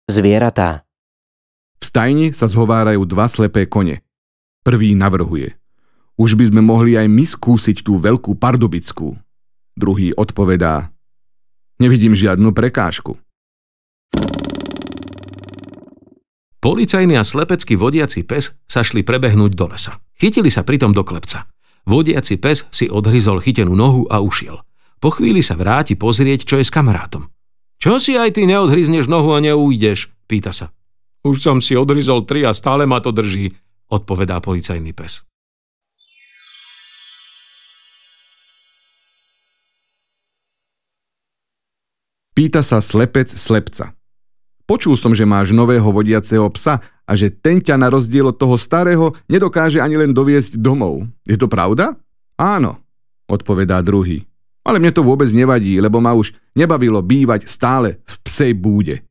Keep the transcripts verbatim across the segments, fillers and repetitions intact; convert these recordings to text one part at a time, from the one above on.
Zvieratá. V stajni sa zhovárajú dva slepé kone. Prvý navrhuje: Už by sme mohli aj my skúsiť tú veľkú pardubickú. Druhý odpovedá: Nevidím žiadnu prekážku. Policajný a slepecký vodiaci pes sa šli prebehnúť do lesa. Chytili sa pritom do klepca. Vodiaci pes si odhryzol chytenú nohu a ušiel. Po chvíli sa vráti pozrieť, čo je s kamarátom. Čo si aj ty neodhryzneš nohu a neujdeš? Pýta sa. Už som si odhryzol tri a stále ma to drží, odpovedá policajný pes. Pýta sa slepec slepca. Počul som, že máš nového vodiaceho psa a že ten ťa na rozdiel od toho starého nedokáže ani len doviesť domov. Je to pravda? Áno, odpovedá druhý. Ale mne to vôbec nevadí, lebo ma už nebavilo bývať stále v psej búde.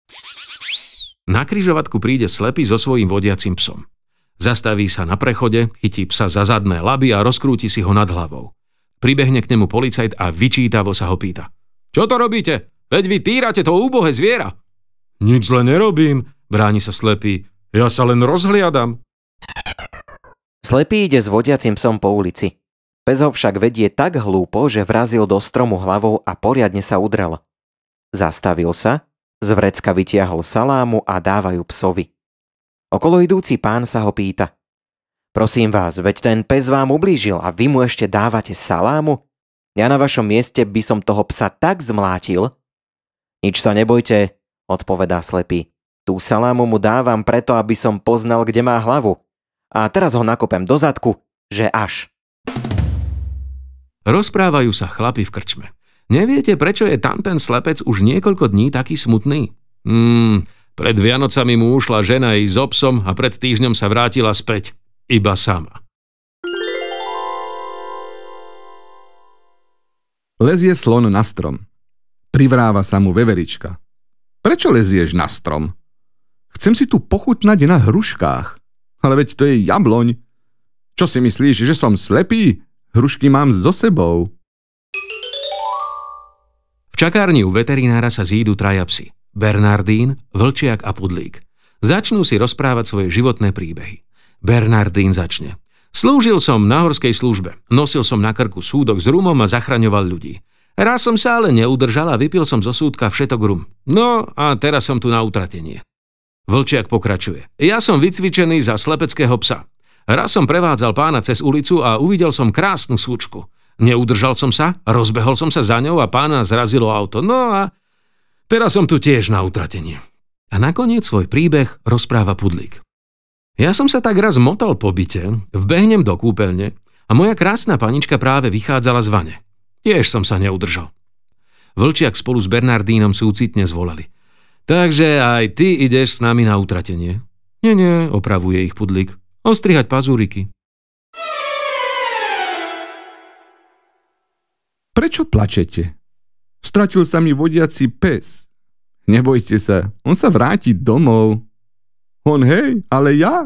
Na križovatku príde slepý so svojím vodiacim psom. Zastaví sa na prechode, chytí psa za zadné laby a rozkrúti si ho nad hlavou. Pribehne k nemu policajt a vyčítavo sa ho pýta. Čo to robíte? Veď vy týrate to úbohé zviera. Nič zle nerobím, bráni sa slepý. Ja sa len rozhliadam. Slepý ide s vodiacim psom po ulici. Pes ho však vedie tak hlúpo, že vrazil do stromu hlavou a poriadne sa udrel. Zastavil sa, z vrecka vytiahol salámu a dávajú psovi. Okolo idúci pán sa ho pýta. Prosím vás, veď ten pes vám ublížil a vy mu ešte dávate salámu? Ja na vašom mieste by som toho psa tak zmlátil. Nič sa nebojte, odpovedá slepý. Tú salámu mu dávam preto, aby som poznal, kde má hlavu. A teraz ho nakopem do zadku, že až. Rozprávajú sa chlapi v krčme. Neviete, prečo je tam ten slepec už niekoľko dní taký smutný? Hmm, pred Vianocami mu ušla žena i so psom a pred týždňom sa vrátila späť. Iba sama. Lezie slon na strom. Privráva sa mu veverička. Prečo lezieš na strom? Chcem si tu pochutnať na hruškách. Ale veď to je jabloň. Čo si myslíš, že som slepý? Hrušky mám so sebou. V čakárni u veterinára sa zídu traja psi. Bernardín, Vlčiak a Pudlík. Začnú si rozprávať svoje životné príbehy. Bernardín začne. Slúžil som na horskej službe. Nosil som na krku súdok s rumom a zachraňoval ľudí. Raz som sa ale neudržal a vypil som zo súdka všetok rum. No a teraz som tu na utratenie. Vlčiak pokračuje. Ja som vycvičený za slepeckého psa. Raz som prevádzal pána cez ulicu a uvidel som krásnu súčku. Neudržal som sa, rozbehol som sa za ňou a pána zrazilo auto. No a teraz som tu tiež na utratenie. A nakoniec svoj príbeh rozpráva Pudlík. Ja som sa tak raz motal po byte, vbehnem do kúpeľne a moja krásna panička práve vychádzala z vane. Tiež som sa neudržal. Vlčiak spolu s Bernardínom súcitne zvolali. Takže aj ty ideš s nami na utratenie? Nie, nie, opravuje ich Pudlík. Ostrihať pazúriky. Prečo plačete? Stratil sa mi vodiaci pes. Nebojte sa, on sa vráti domov. On hej, ale ja?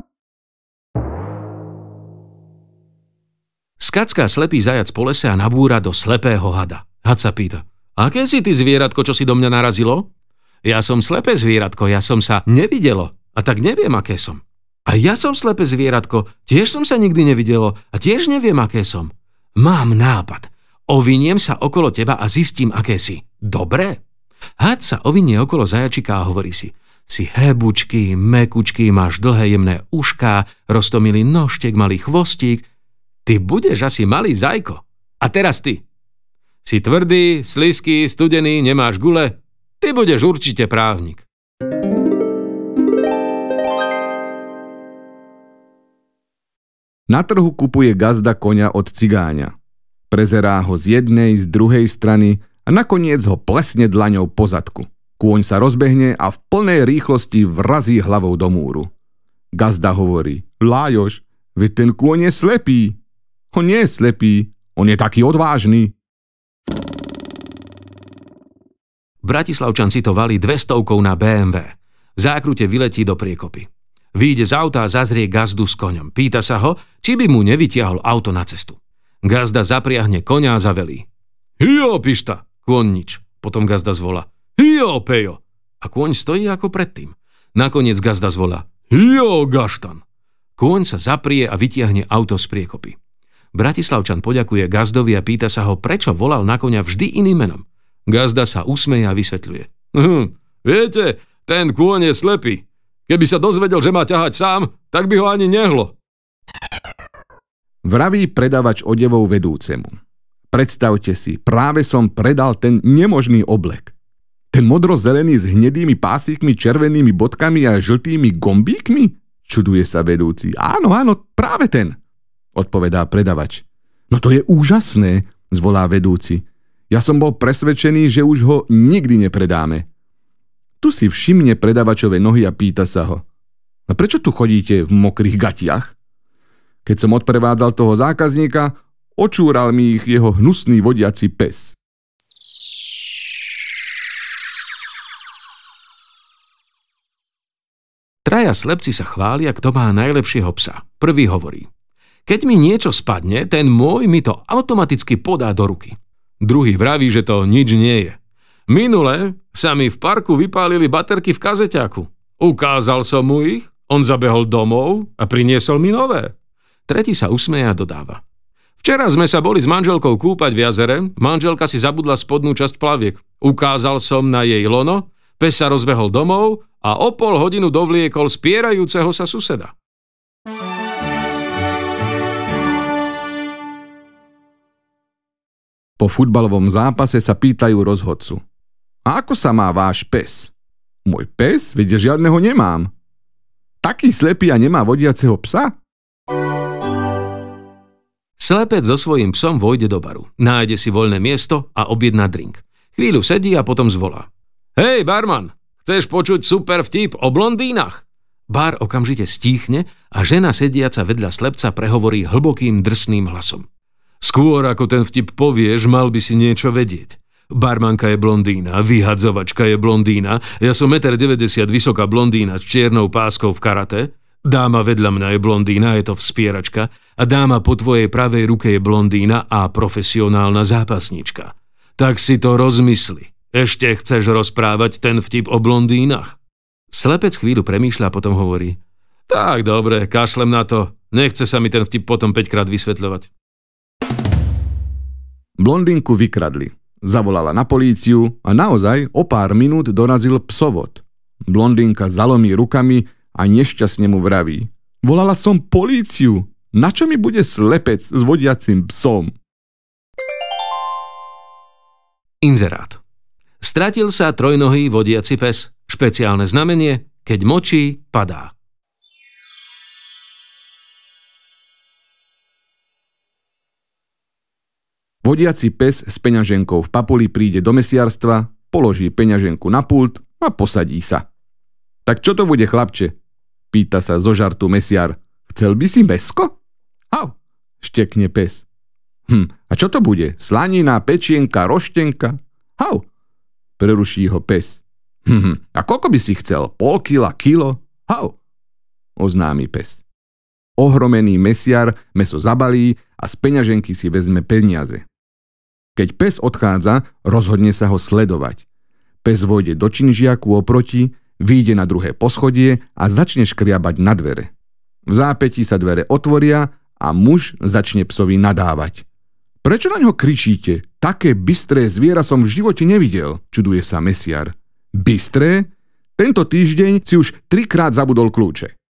Skacká slepý zajac po lese a nabúra do slepého hada. Had sa pýta. Aké si ty zvieratko, čo si do mňa narazilo? Ja som slepé zvieratko, ja som sa nevidelo a tak neviem, aké som. A ja som slepé zvieratko, tiež som sa nikdy nevidelo a tiež neviem, aké som. Mám nápad. Oviniem sa okolo teba a zistím, aké si. Dobre? Had sa ovinie okolo zajačika a hovorí si. Si hebučký, mekučký, máš dlhé jemné ušká, roztomilý nožtek, malý chvostík. Ty budeš asi malý zajko. A teraz ty. Si tvrdý, slizký, studený, nemáš gule. Ty budeš určite právnik. Na trhu kupuje gazda koňa od cigáňa. Prezerá ho z jednej, z druhej strany a nakoniec ho plesne dlaňou po zadku. Kôň sa rozbehne a v plnej rýchlosti vrazí hlavou do múru. Gazda hovorí. Lájoš, veď ten kôň je slepý. On nie je slepý, on je taký odvážny. Bratislavčan si to valí dvestovkou na bé em vé. V zákrute vyletí do priekopy. Vyjde z auta a zazrie gazdu s koňom. Pýta sa ho, či by mu nevytiahol auto na cestu. Gazda zapriahne koňa a zavelí. Hio, pišta, kôň nič. Potom gazda zvolá. Hio, pejo. a kôň stojí ako predtým. Nakoniec gazda zvolá: Jo, gaštan! Kôň sa zaprie a vytiahne auto z priekopy. Bratislavčan poďakuje gazdovi a pýta sa ho, prečo volal na koňa vždy iným menom. Gazda sa usmeje a vysvetľuje. Hm, viete, ten kôň je slepý. Keby sa dozvedel, že má ťahať sám, tak by ho ani nehlo. Vraví predavač odevov vedúcemu. Predstavte si, práve som predal ten nemožný oblek. Ten modro-zelený s hnedými pásíkmi, červenými bodkami a žltými gombíkmi? Čuduje sa vedúci. Áno, áno, práve ten, odpovedá predavač. No to je úžasné, zvolá vedúci. Ja som bol presvedčený, že už ho nikdy nepredáme. Tu si všimne predavačové nohy a pýta sa ho. A prečo tu chodíte v mokrých gatiach? Keď som odprevádzal toho zákazníka, očúral mi ich jeho hnusný vodiaci pes. Traja slepci sa chvália, kto má najlepšieho psa. Prvý hovorí: Keď mi niečo spadne, ten môj mi to automaticky podá do ruky. Druhý vraví, že to nič nie je. Minule sa mi v parku vypálili baterky v kazeťaku. Ukázal som mu ich, on zabehol domov a priniesol mi nové. Tretí sa usmeje a dodáva: Včera sme sa boli s manželkou kúpať v jazere, manželka si zabudla spodnú časť plaviek. Ukázal som na jej lono, pes sa rozbehol domov a o pol hodinu dovliekol spierajúceho sa suseda. Po futbalovom zápase sa pýtajú rozhodcu. A ako sa má váš pes? Môj pes? Veď žiadneho nemám. Taký slepý a nemá vodiaceho psa? Slepec so svojím psom vojde do baru. Nájde si voľné miesto a objedná drink. Chvíľu sedí a potom zvolá: Hej, barman, chceš počuť super vtip o blondínach? Bar okamžite stíchne a žena sediaca vedľa slepca prehovorí hlbokým drsným hlasom: Skôr ako ten vtip povieš, mal by si niečo vedieť. Barmanka je blondína, vyhadzovačka je blondína, ja som jeden deväťdesiat metra vysoká blondína s čiernou páskou v karate, dáma vedľa mňa je blondína, je to vspieračka, a dáma po tvojej pravej ruke je blondína a profesionálna zápasníčka. Tak si to rozmysli. Ešte chceš rozprávať ten vtip o blondínach? Slepec chvíľu premýšľa a potom hovorí: Tak dobre, kašlem na to, nechce sa mi ten vtip potom päťkrát vysvetľovať. Blondinku vykradli. Zavolala na políciu a naozaj o pár minút dorazil psovod. Blondinka zalomí rukami a nešťastne mu vraví: Volala som políciu, na čo mi bude slepec s vodiacim psom? Inzerát. Stratil sa trojnohý vodiaci pes. Špeciálne znamenie: keď močí, padá. Vodiaci pes s peňaženkou v papuli príde do mesiarstva, položí peňaženku na pult a posadí sa. Tak čo to bude, chlapče? Pýta sa zo žartu mesiar. Chcel by si mäsko? Au, štekne pes. Hm, a čo to bude? Slanina, pečienka, roštenka? Au, preruší ho pes. Hm, a koľko by si chcel? Pol kila, kilo? Au, oznámi pes. Ohromený mesiar mäso zabalí a z peňaženky si vezme peniaze. Keď pes odchádza, rozhodne sa ho sledovať. Pes vojde do činžiaku oproti, vyjde na druhé poschodie a začne škriabať na dvere. V zápätí sa dvere otvoria a muž začne psovi nadávať. Prečo na ňo kričíte? Také bystré zviera som v živote nevidel, čuduje sa mesiar. Bystré? Tento týždeň si už trikrát zabudol kľúče.